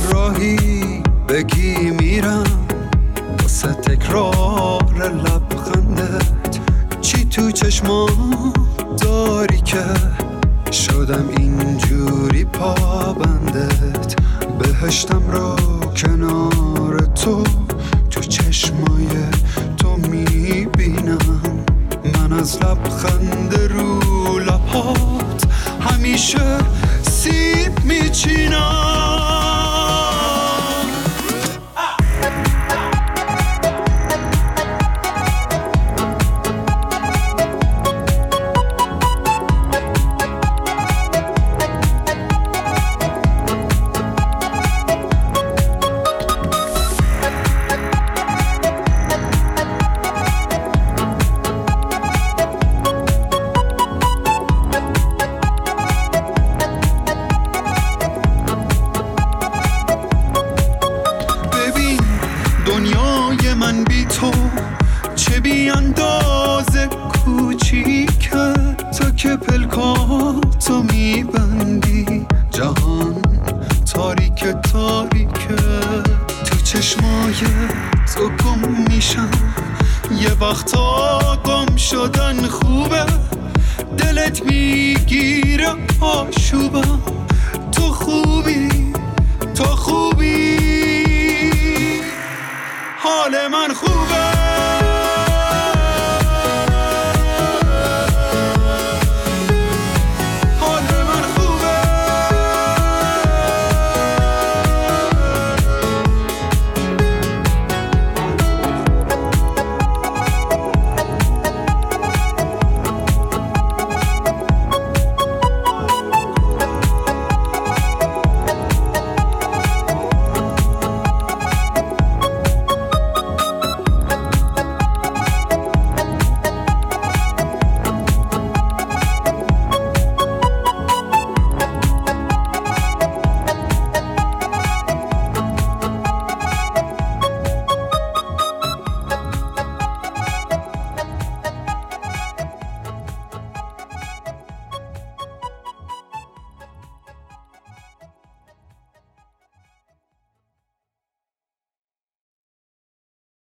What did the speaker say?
راهی بگی میرم واسه تکرار لبخندت، چی تو چشمام داری که شدم اینجوری پابندت، بهشتم رو کنار تو چشمای تو میبینم، من از لبخند رو لبات همیشه سیب میچینم. دنیای من بی تو چه بی اندازه کوچیکه، تا که پلکاتو میبندی جهان تاریک تاریکه، تو چشمای تو گم میشم، یه وقتا گم شدن خوبه، دلت میگیره آشوبم، تو خوبی تو خوبی، حال من خوب